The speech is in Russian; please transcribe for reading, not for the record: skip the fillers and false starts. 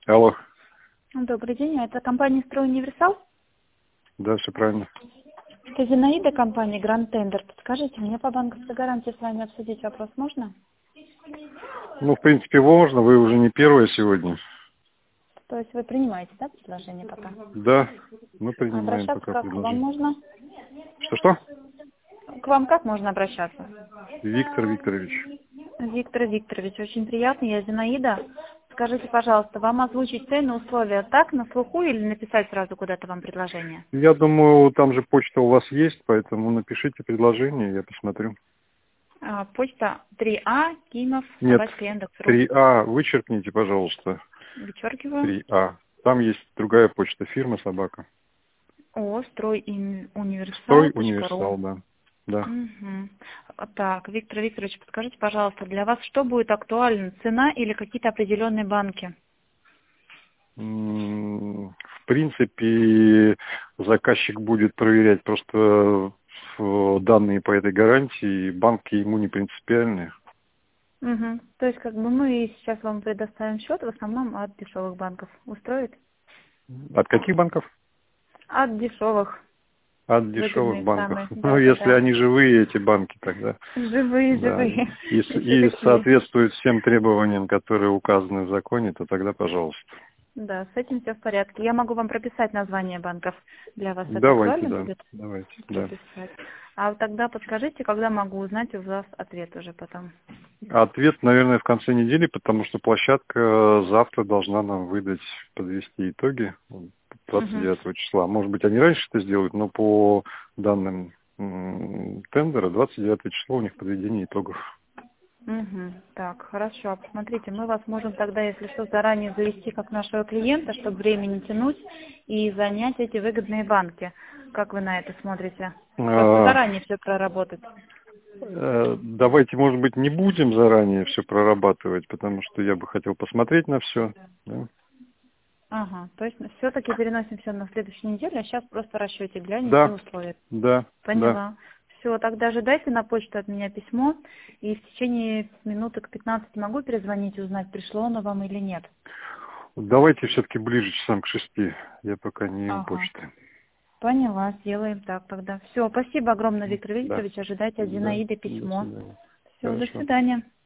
Алло. Добрый день, это компания «Стройуниверсал». Да, все правильно. Это Зинаида, компания «Гранд Тендер». Подскажите, мне по банковской гарантии с вами обсудить вопрос можно? Ну, в принципе, можно, вы уже не первая сегодня. То есть вы принимаете, да, предложение пока? Да, мы принимаем Обращаться пока как к вам предложение. можно? Что-что? К вам как можно обращаться? Виктор Викторович. Виктор Викторович, очень приятно, я Зинаида. Скажите, пожалуйста, вам озвучить цены, условия так, на слуху, или написать сразу куда-то вам предложение? Я думаю, там же почта у вас есть, поэтому напишите предложение, я посмотрю. Почта 3А, Кимов, Нет, собачка Яндекс.ру. 3А вычеркните, пожалуйста. Вычеркиваю. 3А. Там есть другая почта, фирма «Собака». Строй Стройуниверсал.ру. универсал, да. Да. Угу. Так, Виктор Викторович, подскажите, пожалуйста, для вас что будет актуально, цена или какие-то определенные банки? В принципе, заказчик будет проверять просто данные по этой гарантии, банки ему не принципиальны. Угу. То есть, как бы мы сейчас вам предоставим счет в основном от дешевых банков. Устроит? От каких банков? От дешевых, От дешевых выгодные банков. самые. Ну, Да, да, если да. они живые, эти банки, тогда, Живые, да. живые. Еще И такие. соответствуют всем требованиям, которые указаны в законе, то тогда, пожалуйста. Да, с этим все в порядке. Я могу вам прописать название банков. Для вас это Давайте, актуально да, будет? давайте, да. Прописать. А вот тогда подскажите, когда могу узнать у вас ответ уже потом. Ответ, наверное, в конце недели, потому что площадка завтра должна нам выдать, подвести итоги Угу. 29 числа. Может быть, они раньше это сделают, но по данным тендера 29 число у них подведение итогов. Угу. Так, хорошо. Посмотрите, мы вас можем тогда, если что, заранее завести как нашего клиента, чтобы время не тянуть и занять эти выгодные банки. Как вы на это смотрите? Просто А, заранее все проработать. Давайте, может быть, не будем заранее все прорабатывать, потому что я бы хотел посмотреть на все. Да? Ага, то есть все-таки переносим все на следующую неделю, а сейчас просто в расчете глянем все Да, условия. да, да. Поняла. Все, тогда ожидайте на почту от меня письмо, и в течение минуток 15 могу перезвонить и узнать, пришло оно вам или нет. Давайте все-таки ближе часам к 6. Я пока не у Ага. почты. Поняла, сделаем так тогда. Все, спасибо огромное, Виктор Да, Викторович. Ожидайте от да. Зинаиды До письмо. свидания. Все, до Хорошо. свидания.